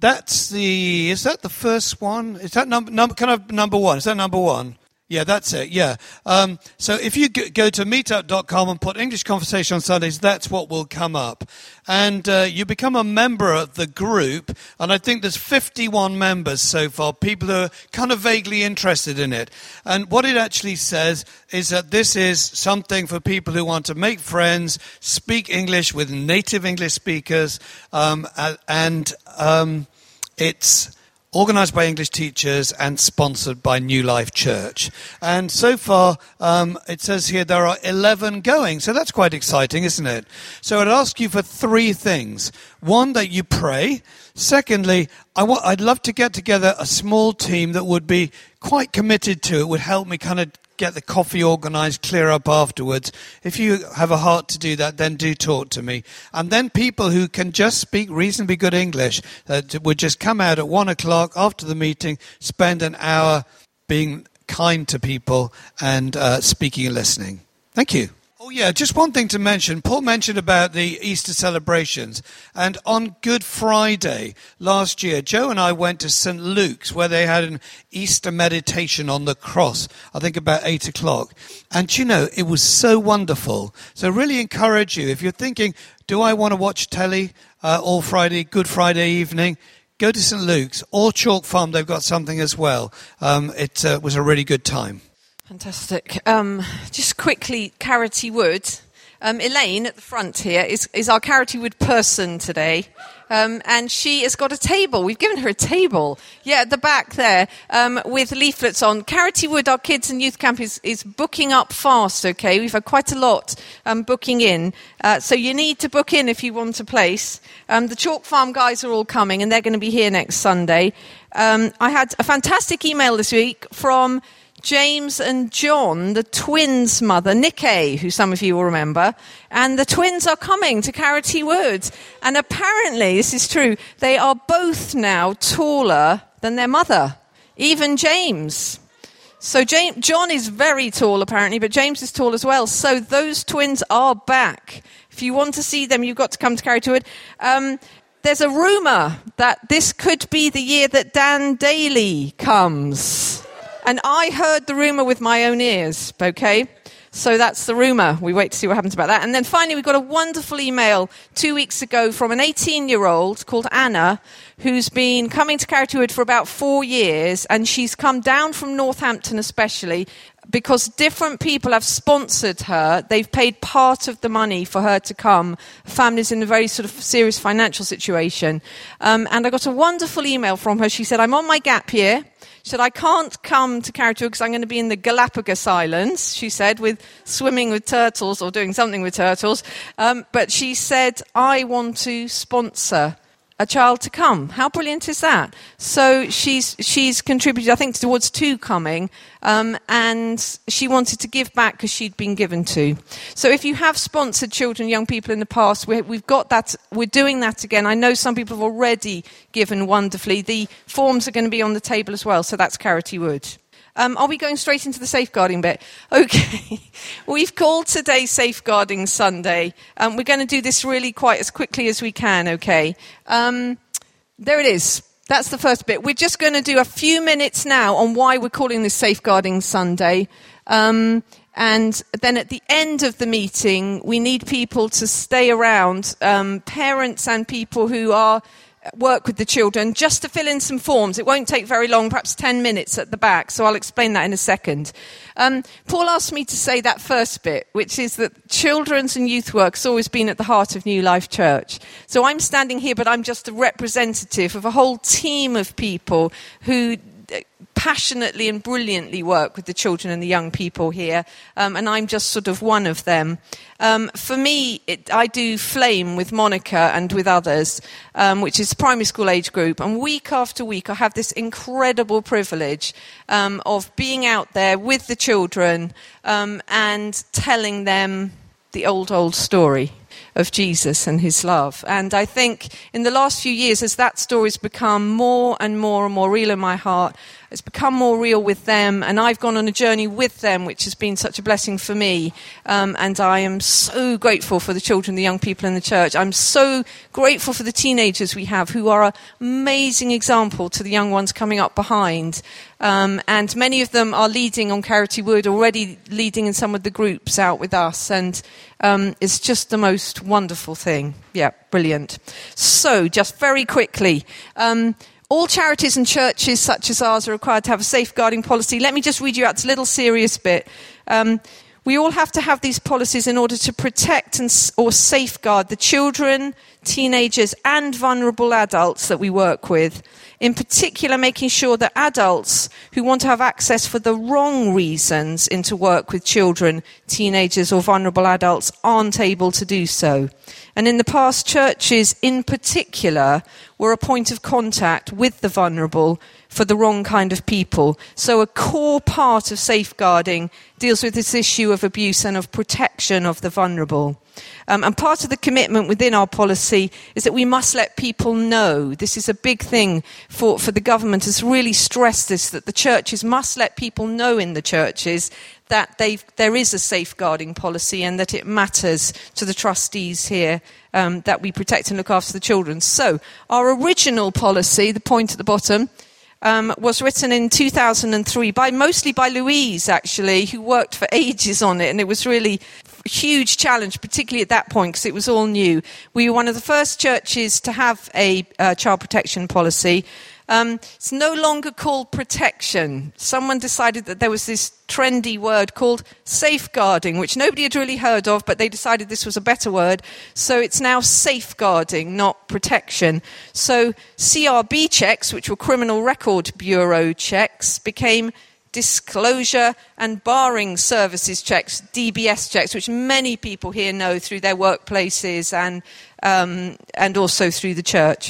is that the first one? Is that number one? Is that number one? Yeah, that's it, yeah. So if you go to meetup.com and put English Conversation on Sundays, that's what will come up. And you become a member of the group, and I think there's 51 members so far, people who are kind of vaguely interested in it. And what it actually says is that this is something for people who want to make friends, speak English with native English speakers, and it's organised by English teachers and sponsored by New Life Church. And so far, it says here there are 11 going. So that's quite exciting, isn't it? So I'd ask you for 3 things. One, that you pray. Secondly, I'd love to get together a small team that would be quite committed to it, would help me kind of get the coffee organised, clear up afterwards. If you have a heart to do that, then do talk to me. And then people who can just speak reasonably good English, that would just come out at 1 o'clock after the meeting, spend an hour being kind to people and speaking and listening. Thank you. Oh yeah, just one thing to mention. Paul mentioned about the Easter celebrations. And on Good Friday last year, Joe and I went to St Luke's where they had an Easter meditation on the cross, I think about 8 o'clock. And you know, it was so wonderful. So really encourage you, if you're thinking, do I want to watch telly all Friday, Good Friday evening? go to St Luke's or Chalk Farm. They've got something as well. It was a really good time. Fantastic. Just quickly, Carity Wood. Elaine at the front here is our Carity Wood person today. And she has got a table. We've given her a table. Yeah, at the back there, with leaflets on. Carity Wood, our kids and youth camp, is booking up fast, okay? We've had quite a lot booking in. So you need to book in if you want a place. The Chalk Farm guys are all coming, and they're going to be here next Sunday. I had a fantastic email this week from James and John, the twins' mother, Nikkei, who some of you will remember. And the twins are coming to Carity Wood. And apparently, this is true, they are both now taller than their mother, even James. So John is very tall, apparently, but James is tall as well. So those twins are back. If you want to see them, you've got to come to Carity Wood. There's a rumour that this could be the year that Dan Daly comes. And I heard the rumour with my own ears, okay? So that's the rumour. We wait to see what happens about that. And then finally, we got a wonderful email 2 weeks ago from an 18-year-old called Anna, who's been coming to Carity Wood for about 4 years, and she's come down from Northampton especially because different people have sponsored her. They've paid part of the money for her to come. Family's in a very sort of serious financial situation. And I got a wonderful email from her. She said, I'm on my gap year. She said, I can't come to Carity Wood because I'm going to be in the Galapagos Islands, she said, with swimming with turtles or doing something with turtles. But she said, I want to sponsor a child to come. How brilliant is that? So she's contributed, I think, towards 2 coming, and she wanted to give back because she'd been given to. So if you have sponsored children, young people in the past, we've got that. We're doing that again. I know some people have already given wonderfully. The forms are going to be on the table as well. So that's Carity Wood. Are we going straight into the safeguarding bit? Okay. We've called today Safeguarding Sunday. We're going to do this really quite as quickly as we can, okay? There it is. That's the first bit. We're just going to do a few minutes now on why we're calling this Safeguarding Sunday. And then at the end of the meeting, we need people to stay around, parents and people who work with the children, just to fill in some forms. It won't take very long, perhaps 10 minutes at the back, so I'll explain that in a second. Paul asked me to say that first bit, which is that children's and youth work has always been at the heart of New Life Church. So I'm standing here, but I'm just a representative of a whole team of people who passionately and brilliantly work with the children and the young people here, and I'm just sort of one of them. For me, I do Flame with Monica and with others, which is primary school age group, and week after week I have this incredible privilege of being out there with the children and telling them the old story of Jesus and his love. And I think in the last few years, as that story's become more and more and more real in my heart, it's become more real with them, and I've gone on a journey with them, which has been such a blessing for me. And I am so grateful for the children, the young people in the church. I'm so grateful for the teenagers we have, who are an amazing example to the young ones coming up behind. And many of them are leading on Carity Wood, already leading in some of the groups out with us. And it's just the most wonderful thing. Yeah, brilliant. So, just very quickly, all charities and churches such as ours are required to have a safeguarding policy. Let me just read you out a little serious bit. We all have to have these policies in order to protect or safeguard the children, teenagers and vulnerable adults that we work with. In particular, making sure that adults who want to have access for the wrong reasons into work with children, teenagers or vulnerable adults aren't able to do so. And in the past, churches in particular were a point of contact with the vulnerable for the wrong kind of people. So a core part of safeguarding deals with this issue of abuse and of protection of the vulnerable. And part of the commitment within our policy is that we must let people know. This is a big thing for the government, has really stressed this, that the churches must let people know in the churches that there is a safeguarding policy and that it matters to the trustees here that we protect and look after the children. So our original policy, the point at the bottom, was written in 2003 mostly by Louise, actually, who worked for ages on it, and it was really huge challenge, particularly at that point, because it was all new. We were one of the first churches to have a child protection policy. It's no longer called protection. Someone decided that there was this trendy word called safeguarding, which nobody had really heard of, but they decided this was a better word. So it's now safeguarding, not protection. So CRB checks, which were Criminal Record Bureau checks, became disclosure and barring services checks, DBS checks, which many people here know through their workplaces and also through the church.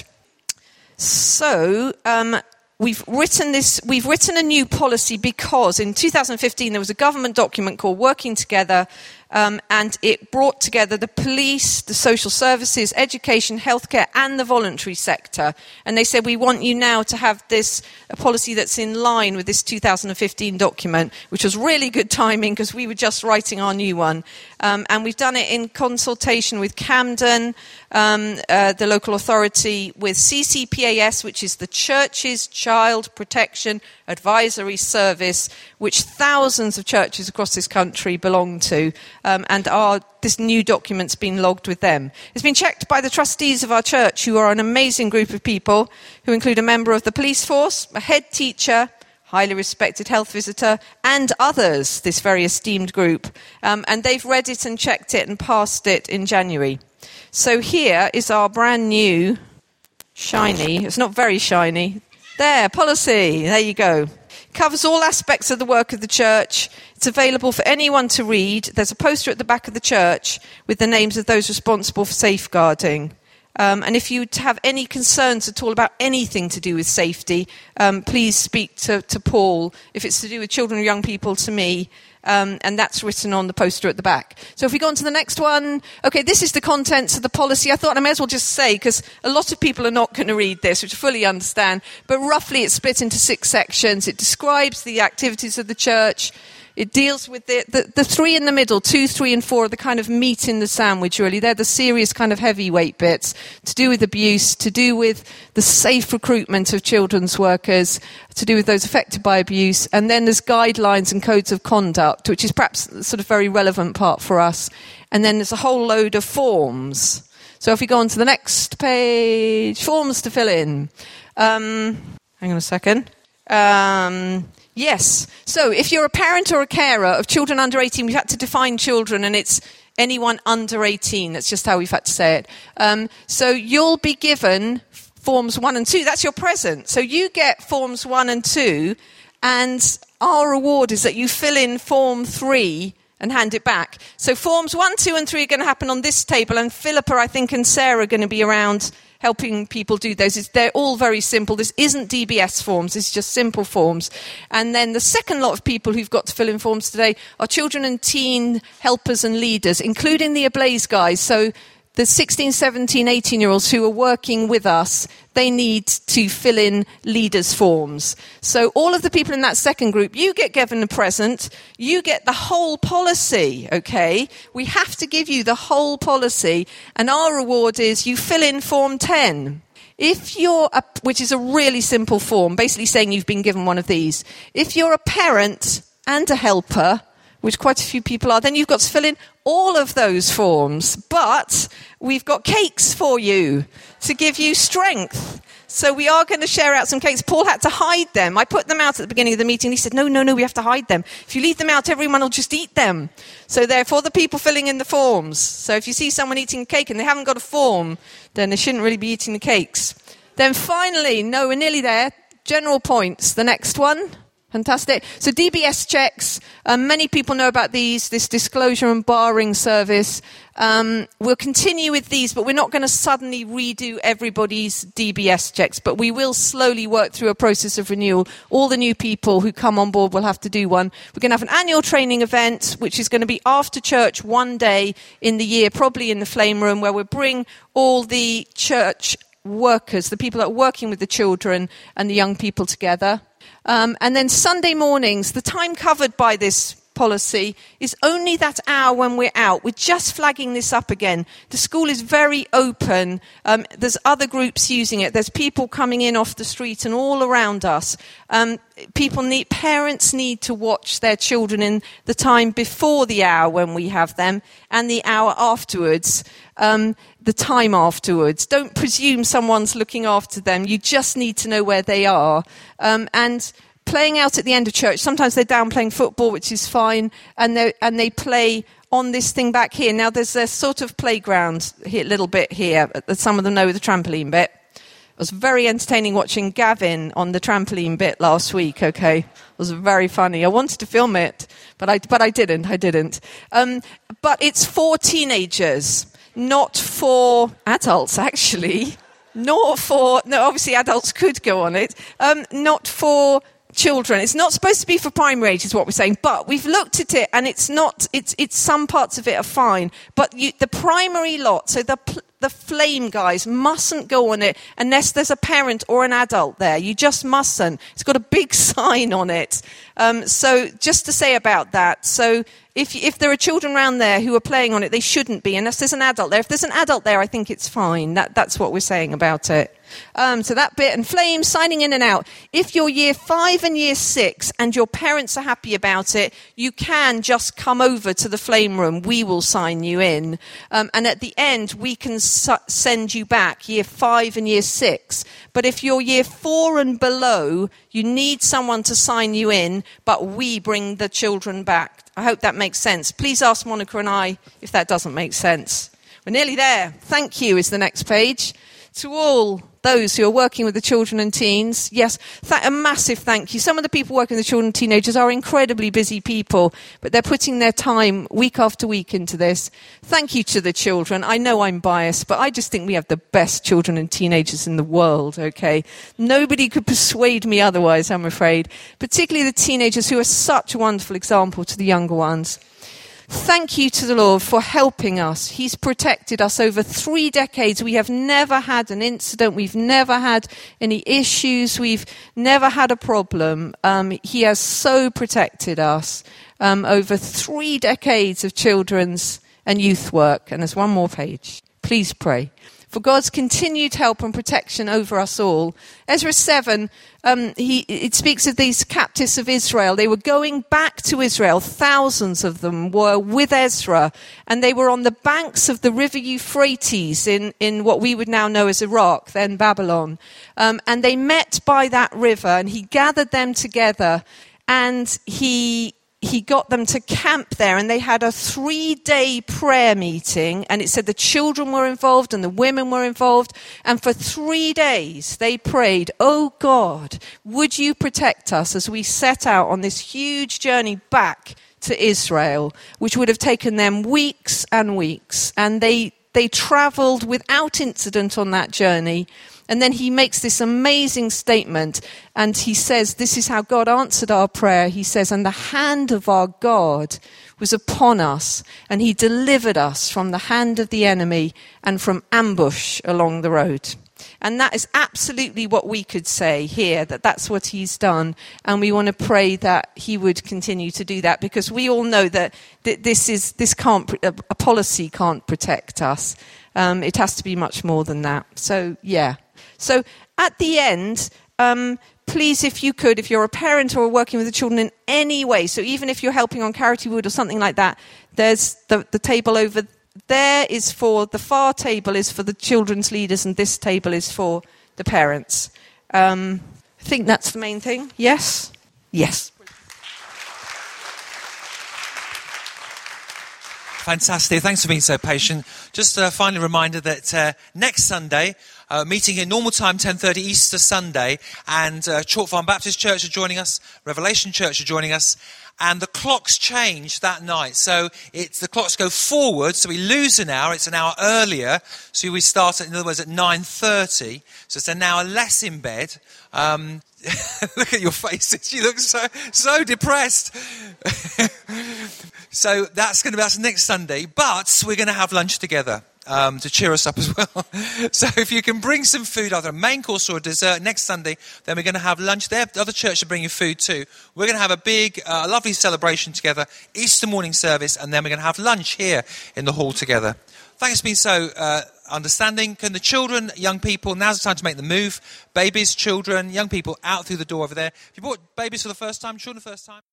So we've written a new policy because in 2015 there was a government document called Working Together, and it brought together the police, the social services, education, healthcare, and the voluntary sector. And they said, we want you now to have a policy that's in line with this 2015 document, which was really good timing because we were just writing our new one. And we've done it in consultation with Camden, the local authority, with CCPAS, which is the Church's Child Protection Advisory Service, which thousands of churches across this country belong to, and this new document's been logged with them. It's been checked by the trustees of our church, who are an amazing group of people, who include a member of the police force, a head teacher, highly respected health visitor, and others, this very esteemed group. And they've read it and checked it and passed it in January. So here is our brand new, shiny, it's not very shiny, policy. There you go. Covers all aspects of the work of the church. It's available for anyone to read. There's a poster at the back of the church with the names of those responsible for safeguarding. And if you have any concerns at all about anything to do with safety, please speak to Paul. If it's to do with children or young people, to me. And that's written on the poster at the back. So if we go on to the next one. Okay, this is the contents of the policy. I thought I may as well just say, because a lot of people are not going to read this, which I fully understand. But roughly it's split into 6 sections. It describes the activities of the church. It deals with the 3 in the middle, 2, 3, and 4 are the kind of meat in the sandwich, really. They're the serious kind of heavyweight bits to do with abuse, to do with the safe recruitment of children's workers, to do with those affected by abuse. And then there's guidelines and codes of conduct, which is perhaps the sort of very relevant part for us. And then there's a whole load of forms. So if we go on to the next page, forms to fill in. Hang on a second. Yes. So if you're a parent or a carer of children under 18, we've had to define children, and it's anyone under 18. That's just how we've had to say it. So you'll be given forms 1 and 2. That's your present. So you get forms 1 and 2, and our reward is that you fill in form 3 and hand it back. So forms 1, 2, and 3 are going to happen on this table, and Philippa, I think, and Sarah are going to be around helping people do those. They're all very simple. This isn't DBS forms. This is just simple forms. And then the second lot of people who've got to fill in forms today are children and teen helpers and leaders, including the Ablaze guys. So the 16, 17, 18-year-olds who are working with us, they need to fill in leaders' forms. So all of the people in that second group, you get given a present, you get the whole policy, okay? We have to give you the whole policy, and our reward is you fill in form 10. If you're, which is a really simple form, basically saying you've been given one of these. If you're a parent and a helper, which quite a few people are, then you've got to fill in all of those forms. But we've got cakes for you to give you strength. So we are going to share out some cakes. Paul had to hide them. I put them out at the beginning of the meeting. He said, no, we have to hide them. If you leave them out, everyone will just eat them. So they're for the people filling in the forms. So if you see someone eating a cake and they haven't got a form, then they shouldn't really be eating the cakes. Then finally, no, we're nearly there, general points. The next one. Fantastic. So DBS checks, many people know about this disclosure and barring service. We'll continue with these, but we're not going to suddenly redo everybody's DBS checks, but we will slowly work through a process of renewal. All the new people who come on board will have to do one. We're going to have an annual training event, which is going to be after church one day in the year, probably in the Flame Room, where we'll bring all the church workers, the people that are working with the children and the young people together. And then Sunday mornings, the time covered by this policy is only that hour when we're out. We're just flagging this up again. The school is very open. There's other groups using it. There's people coming in off the street and all around us. Parents need to watch their children in the time before the hour when we have them and the hour afterwards, the time afterwards. Don't presume someone's looking after them. You just need to know where they are. And playing out at the end of church, sometimes they're down playing football, which is fine, and they play on this thing back here. Now, there's a sort of playground here, a little bit here, that some of them know the trampoline bit. It was very entertaining watching Gavin on the trampoline bit last week, okay? It was very funny. I wanted to film it, but I didn't. But it's for teenagers, not for adults, actually. Obviously adults could go on it. Not for children. It's not supposed to be for primary age, is what we're saying. But we've looked at it, and it's not. It's some parts of it are fine, but the primary lot. So the flame guys mustn't go on it unless there's a parent or an adult there. You just mustn't. It's got a big sign on it. So just to say about that. So if there are children around there who are playing on it, they shouldn't be unless there's an adult there. If there's an adult there, I think it's fine. That's what we're saying about it. So that bit, and flames, signing in and out. If you're year 5 and year 6 and your parents are happy about it, you can just come over to the flame room. We will sign you in. And at the end, we can send you back year 5 and year 6. But if you're year 4 and below, you need someone to sign you in, but we bring the children back. I hope that makes sense. Please ask Monica and I if that doesn't make sense. We're nearly there. Thank you is the next page. To all those who are working with the children and teens, yes, a massive thank you. Some of the people working with the children and teenagers are incredibly busy people, but they're putting their time week after week into this. Thank you to the children. I know I'm biased, but I just think we have the best children and teenagers in the world, okay? Nobody could persuade me otherwise, I'm afraid. Particularly the teenagers who are such a wonderful example to the younger ones. Thank you to the Lord for helping us. He's protected us over 3 decades. We have never had an incident. We've never had any issues. We've never had a problem. He has so protected us over 3 decades of children's and youth work. And there's one more page. Please pray for God's continued help and protection over us all. Ezra 7, it speaks of these captives of Israel. They were going back to Israel. Thousands of them were with Ezra, and they were on the banks of the river Euphrates in what we would now know as Iraq, then Babylon. And they met by that river, and he gathered them together, and he got them to camp there, and they had a 3-day prayer meeting, and it said the children were involved and the women were involved, and for 3 days they prayed, "Oh God, would you protect us as we set out on this huge journey back to Israel," which would have taken them weeks and weeks, and they traveled without incident on that journey. And then he makes this amazing statement, and he says, this is how God answered our prayer. He says, "And the hand of our God was upon us, and he delivered us from the hand of the enemy and from ambush along the road." And that is absolutely what we could say here, that's what he's done. And we want to pray that he would continue to do that, because we all know that a policy can't protect us. It has to be much more than that. So, yeah. So at the end, please, if you could, if you're a parent or working with the children in any way, so even if you're helping on Charity Wood or something like that, there's the table over there is for, the far table is for the children's leaders, and this table is for the parents. I think that's the main thing. Yes? Yes. Fantastic. Thanks for being so patient. Just a final reminder that next Sunday, meeting in normal time, 10:30 Easter Sunday, and Chalk Farm Baptist Church are joining us, Revelation Church are joining us, and the clocks change that night. So the clocks go forward, so we lose an hour. It's an hour earlier, so we start, in other words, at 9:30. So it's an hour less in bed. Look at your faces. You look so depressed. So that's next Sunday. But we're going to have lunch together. to cheer us up as well. So if you can bring some food, either a main course or a dessert next Sunday, then we're going to have lunch there. The other church are bringing food too. We're going to have a big, lovely celebration together, Easter morning service, and then we're going to have lunch here in the hall together. Thanks for being so understanding. Can the children, young people, now's the time to make the move. Babies, children, young people out through the door over there. If you brought babies for the first time, children for the first time.